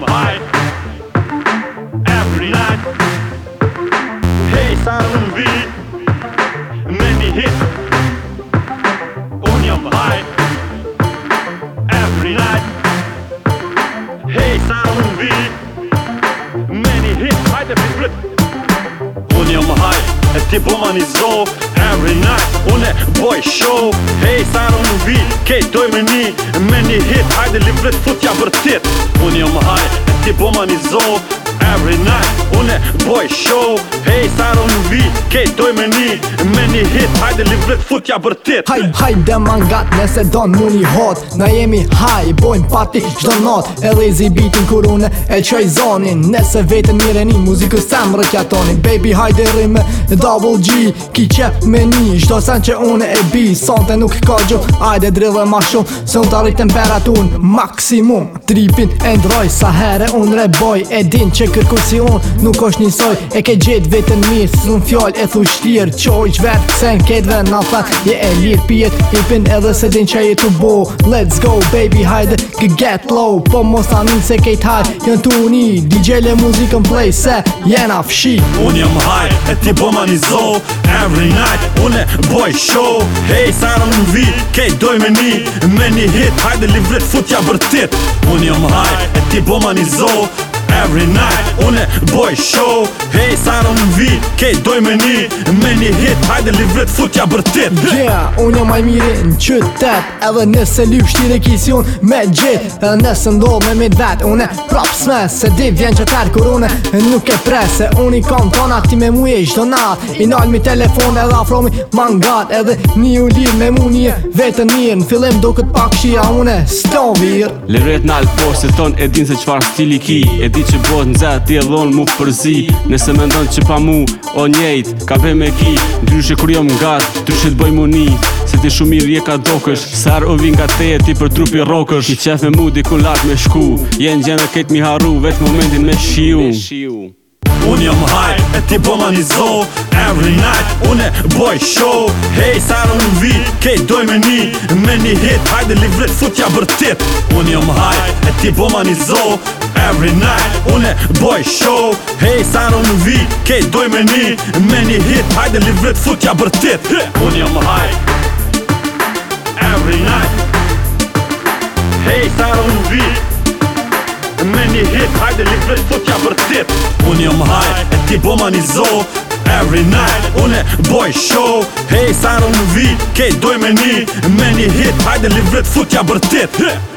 jam high every night. Hey sarën vi me një hit. Unë jam high every night. Hey sarën vi me një hit. Hajde flit. Unë jam high e ti po ma një zo every night. Unë e boj show. Hey sarën vi kej doj me një hit. Hajde li flit futja vërtit. Unë jam high e ti po ma një zo every night. Unë e boj show. Hey sarën vi kej doj me një hit. Hajde li flit futja vërtit. Hajde mangat nëse don mu një hot. Na jemi high, bojmë party çdo not. E rezi bitin kur une e qoj zonin. Nëse vetën mireni, muzikës sem rëkjatoni. Baby hajde rime double G. Ki qep me një, çdo sen që une e bi. Sonte nuk ka gjo, hajde drille ma shumë. Se unë t'arrit temperaturën maksimum. Tripin e ndroj sa here unë reboj. E din që kërku si unë nuk është njësoj. E ke gjetë vetën mirë, së në fjall e thu shtirë. Qoj qverë, se në ketve në thën. Je e lirë pijet, ipin edhe se din që je t'u bo. Let's go baby hajde, get low. Po mos anin se kejt hajt, jën t'u uni. DJ le muzikën play se jena fshi. Unë jam high e ti po ma një zo every night. Unë e boj show. Hey sarën vi kej doj me një hit. Hajde li vrit futja vërtit. Unë jam high e ti po ma një zo every night. Unë e boj show. Hey sarën vi kej doj me një hit. Hajde li vrit futja vërtit. Yeah, unë jam maj miri në qytet. Edhe nëse lyp shtire kisi unë me gjit. Edhe nëse ndodh me mit vet unë e prap s'me. Se di vjen që ter kur unë nuk e prese. Unë i kam tona ti me mu e qdo nat. I nal mi telefon edhe afromi mangat. Edhe një u lir me mu një vetën mirë. Në fillim do këtë pak shia unë e s'ton vir. Liret nalë po se ton e din se qfar stili ki. E di që bot në zet ti e dhon mu përzi. Nëse me ndonë që pa mu o njejt ka be me ki. Ndryshe kur jom ngat, ndryshe t'boj mu ni. Se ti shumë mirë je ka dokësh. Sar o vin nga teje ti për trupi rokësh. Ki qef me mu di ku lart me shku. Jen gjene kejt mi haru veç momentin me shiu. Unë jam high e ti po ma një zo every night. Unë e boj show. Hey sarën vi kej doj me një hit. Hajde li vrit futja vërtit. Unë jam high e ti po ma një zo every night. Unë e boj show. Hey sarën vi kej doj me një hit. Hajde li vrit futja vërtit. Unë jam high every night. Hey sarën vi me një hit. Hajde li vrit futja vërtit. Unë jam high e ti po ma një zo every night. Unë e boj show. Hey sarën vi kej doj me një hit. Hajde li vrit futja vërtit.